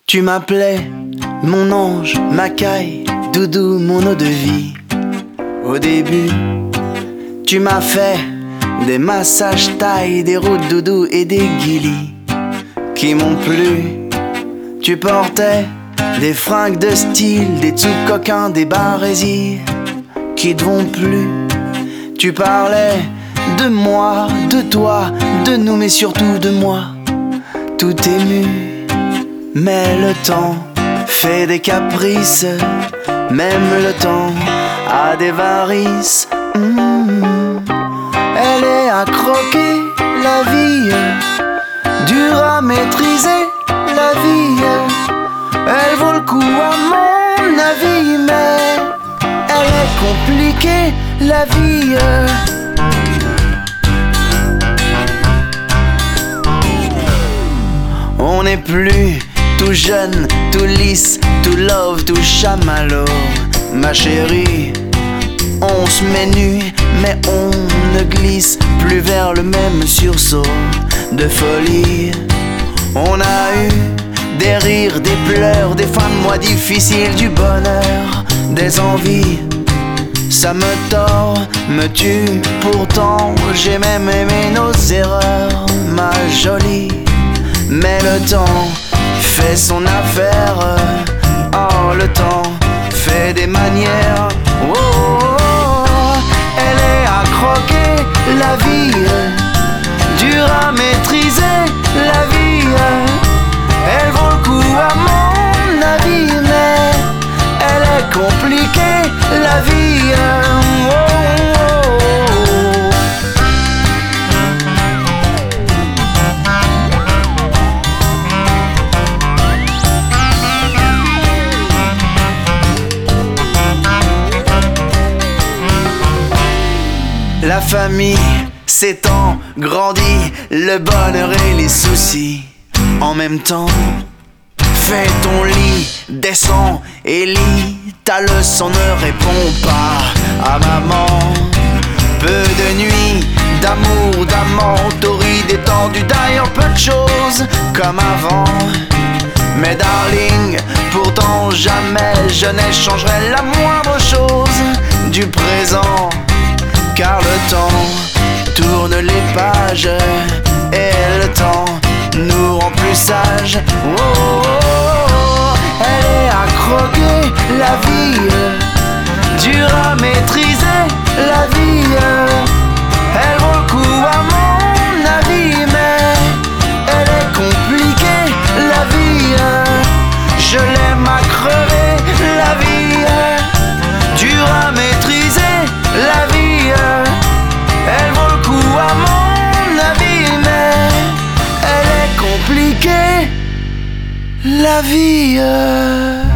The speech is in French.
Tu m'appelais mon ange, ma caille, doudou, mon eau de vie. Au début, tu m'as fait des massages taille, des routes doudou et des guilis qui m'ont plu. Tu portais des fringues de style, des dessous coquins, des barésies qui te vont plus. Tu parlais de moi, de toi, de nous, mais surtout de moi, tout ému. Mais le temps fait des caprices, même le temps a des varices. Elle est à croquer la vie, dure à maîtriser la vie. Elle vaut le coup à mon avis, mais elle est compliquée la vie. On n'est plus tout jeune, tout lisse, tout love, tout chamallow. Ma chérie, on se met nu, mais on ne glisse plus vers le même sursaut de folie. On a eu des rires, des pleurs, des fins de mois difficiles, du bonheur, des envies. Ça me tord, me tue, pourtant j'ai même aimé nos erreurs, ma jolie. Mais le temps fait son affaire, oh le temps fait des manières. Oh, oh, oh, elle est à croquer la vie, dure à maîtriser la vie. Elle vaut le coup à mon avis, mais elle est compliquée la vie. Oh, oh, oh. La famille s'étend, grandit, le bonheur et les soucis en même temps. Fais ton lit, descends et lis ta leçon, ne réponds pas à maman. Peu de nuits, d'amour, d'amant, torride détendu, d'ailleurs peu de choses comme avant. Mais darling, pourtant jamais je n'échangerai la moindre chose du présent. Car le temps tourne les pages et le temps nous rend plus sages. Oh, oh, oh, elle est à croquer la vie, dure à maîtriser la vie. Elle vaut le coup à mon avis, mais elle est compliquée la vie. Je l'aime à crever la vie, dure à maîtriser la vie. Elle vaut le coup à mon avis, mais elle est compliquée la vie.